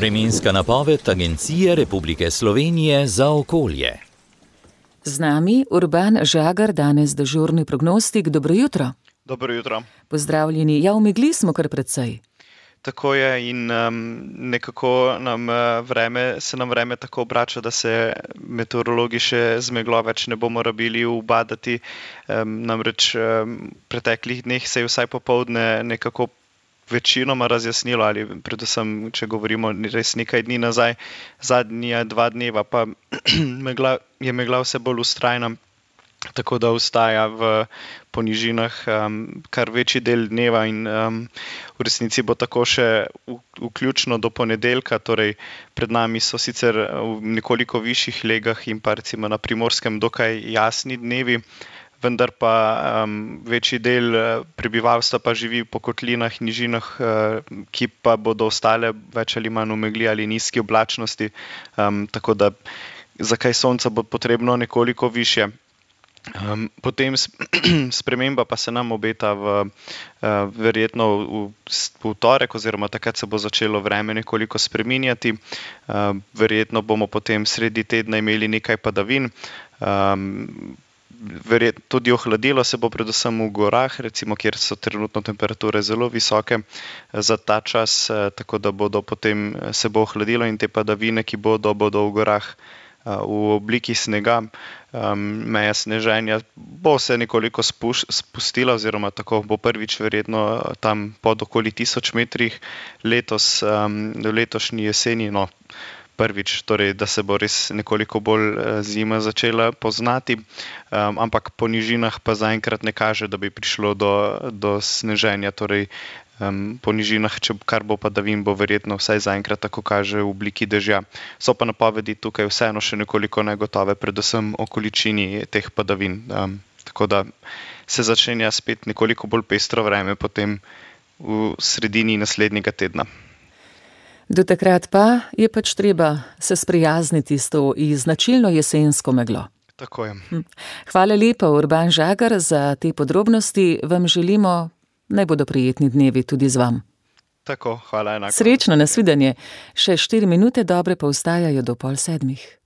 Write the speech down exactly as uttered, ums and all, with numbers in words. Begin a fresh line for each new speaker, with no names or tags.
Vremenska napoved Agencije Republike Slovenije za okolje.
Z nami Urban Žagar, danes dežurni prognostik. Dobro jutro.
Dobro jutro.
Pozdravljeni. Ja, v megli smo kar precej.
Tako je in um, nekako nam vreme, se nam vreme tako obrača, da se meteorologi še z meglo več ne bomo rabili ubadati. Um, namreč um, v preteklih dneh se je vsaj popoldne nekako večinoma razjasnilo, ali predvsem, če govorimo res nekaj dni nazaj, zadnja dva dneva pa megla, je megla vse bolj vztrajna, tako da ostaja v ponižinah um, kar večji del dneva in um, v resnici bo tako še v, vključno do ponedeljka, torej pred nami so sicer v nekoliko višjih legah in pa recimo na Primorskem dokaj jasni dnevi, vendar pa um, večji del prebivalstva pa živi po kotlinah, nižinah, uh, ki pa bodo ostale več ali manj v megli ali nizki oblačnosti, um, tako da za kaj sonca bo potrebno nekoliko višje. Um, potem sprememba pa se nam obeta v, uh, verjetno v, v torek oziroma takrat se bo začelo vreme nekoliko spreminjati. Uh, verjetno bomo potem sredi tedna imeli nekaj padavin. Um, Verjetno tudi ohladilo se bo predvsem v gorah, recimo, kjer so trenutno temperature zelo visoke za ta čas, tako da bodo potem se bo ohladilo in te padavine, ki bodo, bodo v gorah v obliki snega, meja sneženja bo se nekoliko spuš, spustila oziroma tako bo prvič verjetno tam pod okoli tisoč metrih letos, v letošnji jeseni, no, prvič, torej, da se bo res nekoliko bolj zima začela poznati, um, ampak po nižinah pa zaenkrat ne kaže, da bi prišlo do, do sneženja, torej um, po nižinah, če kar bo padavin, bo verjetno vsaj zaenkrat tako kaže v obliki dežja. So pa napovedi tukaj vseeno še nekoliko negotove, predvsem o količini teh padavin, um, tako da se začenja spet nekoliko bolj pestro vreme potem v sredini naslednjega tedna.
Do takrat pa je pač treba se sprijazniti s to značilno jesensko meglo.
Tako je.
Hvala lepa, Urban Žagar, za te podrobnosti. Vam želimo, naj bodo prijetni dnevi tudi z vam.
Tako, hvala enako.
Srečno, nasvidenje. Še štiri minute dobre pa ostajajo do pol sedmih.